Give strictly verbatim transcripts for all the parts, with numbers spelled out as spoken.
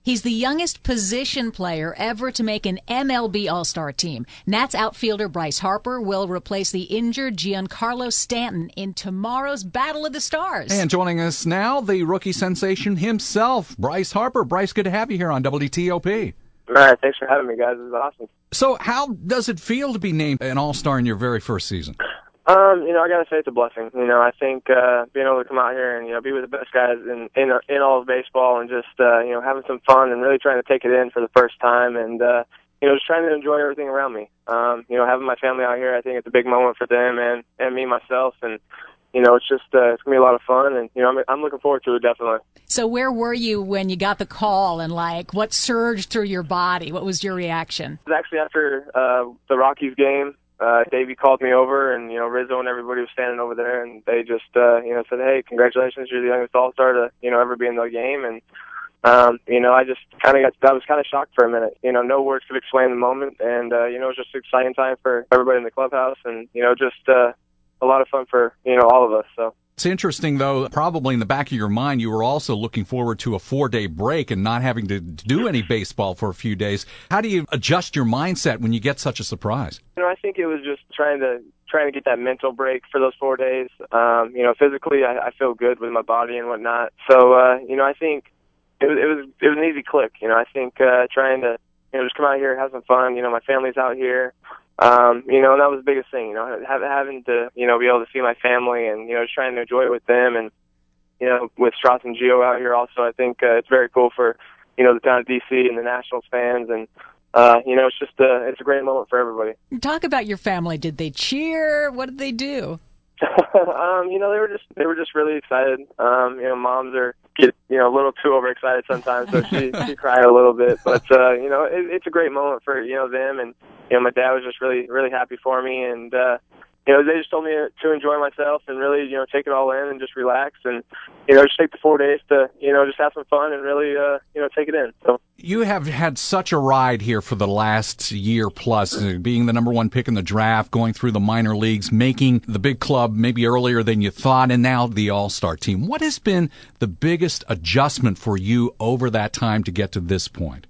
He's the youngest position player ever to make an M L B All-Star team. Nats outfielder Bryce Harper will replace the injured Giancarlo Stanton in tomorrow's Battle of the Stars. And joining us now, the rookie sensation himself, Bryce Harper. Bryce, good to have you here on W T O P. All right, thanks for having me, guys. This is awesome. So how does it feel to be named an All-Star in your very first season? Um, you know, I gotta say it's a blessing. You know, I think uh, being able to come out here and you know be with the best guys in in, in all of baseball and just uh, you know having some fun and really trying to take it in for the first time and uh, you know just trying to enjoy everything around me. Um, you know, having my family out here, I think it's a big moment for them and and me myself and. You know, it's just, uh, it's going to be a lot of fun, and, you know, I'm, I'm looking forward to it, definitely. So where were you when you got the call, and, like, what surged through your body? What was your reaction? It was actually after uh, the Rockies game. Uh, Davey called me over, and, you know, Rizzo and everybody was standing over there, and they just, uh, you know, said, hey, congratulations, you're the youngest All-Star to, you know, ever be in the game, and, um, you know, I just kind of got, I was kind of shocked for a minute. You know, no words could explain the moment, and, uh, you know, it was just an exciting time for everybody in the clubhouse, and, you know, just, uh, a lot of fun for, you know, all of us. So it's interesting, though, probably in the back of your mind, you were also looking forward to a four-day break and not having to do any baseball for a few days. How do you adjust your mindset when you get such a surprise? You know, I think it was just trying to trying to get that mental break for those four days. Um, you know, physically, I, I feel good with my body and whatnot. So, uh, you know, I think it was, it was it was an easy click. You know, I think uh, trying to you know just come out here, have some fun. You know, my family's out here. Um, you know, and that was the biggest thing, you know, have, having to, you know, be able to see my family and, you know, just trying to enjoy it with them. And, you know, with Strauss and Gio out here also, I think uh, it's very cool for, you know, the town of D C and the Nationals fans. And, uh, you know, it's just a, it's a great moment for everybody. Talk about your family. Did they cheer? What did they do? um, you know, they were just, they were just really excited. Um, you know, moms are, get, you know, a little too overexcited sometimes, so she, she cried a little bit. But, uh, you know, it, it's a great moment for, you know, them and, you know, my dad was just really, really happy for me, and uh, you know, they just told me to enjoy myself and really, you know, take it all in and just relax and, you know, just take the four days to, you know, just have some fun and really, uh, you know, take it in. So you have had such a ride here for the last year plus, being the number one pick in the draft, going through the minor leagues, making the big club maybe earlier than you thought, and now the All-Star team. What has been the biggest adjustment for you over that time to get to this point?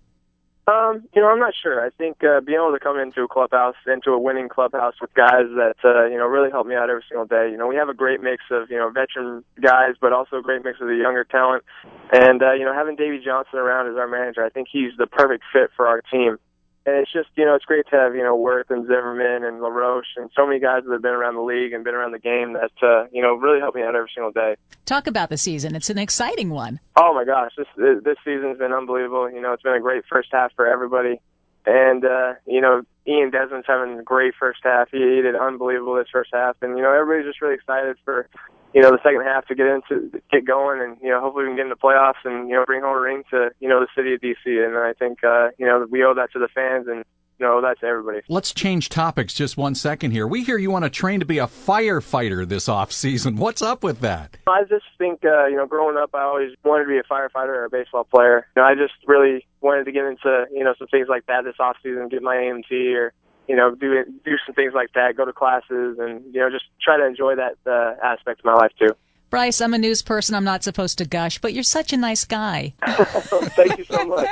Um, you know, I'm not sure. I think uh, being able to come into a clubhouse, into a winning clubhouse with guys that, uh, you know, really help me out every single day. You know, we have a great mix of, you know, veteran guys, but also a great mix of the younger talent. And, uh, you know, having Davey Johnson around as our manager, I think he's the perfect fit for our team. And it's just, you know, it's great to have, you know, Worth and Zimmerman and LaRoche and so many guys that have been around the league and been around the game that, uh, you know, really help me out every single day. Talk about the season. It's an exciting one. Oh, my gosh. This this season's been unbelievable. You know, it's been a great first half for everybody. And, uh, you know, Ian Desmond's having a great first half. He, he did unbelievable this first half. And, you know, everybody's just really excited for, you know, the second half to get into, get going, and, you know, hopefully we can get in the playoffs and, you know, bring home a ring to, you know, the city of D C. And I think, uh, you know, we owe that to the fans and, you know, that's everybody. Let's change topics just one second here. We hear you want to train to be a firefighter this off season. What's up with that? I just think, uh, you know, growing up, I always wanted to be a firefighter or a baseball player. You know, I just really wanted to get into, you know, some things like that this off season, get my A M T or, you know, do do some things like that, go to classes, and, you know, just try to enjoy that uh, aspect of my life too. Bryce, I'm a news person. I'm not supposed to gush, but you're such a nice guy. Thank you so much.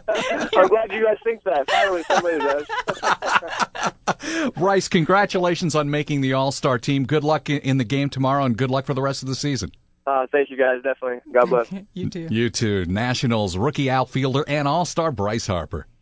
I'm glad you guys think that. Finally, somebody does. Bryce, congratulations on making the All-Star team. Good luck in the game tomorrow, and good luck for the rest of the season. Uh, thank you, guys. Definitely. God bless. You too. You too. Nationals rookie outfielder and All-Star Bryce Harper.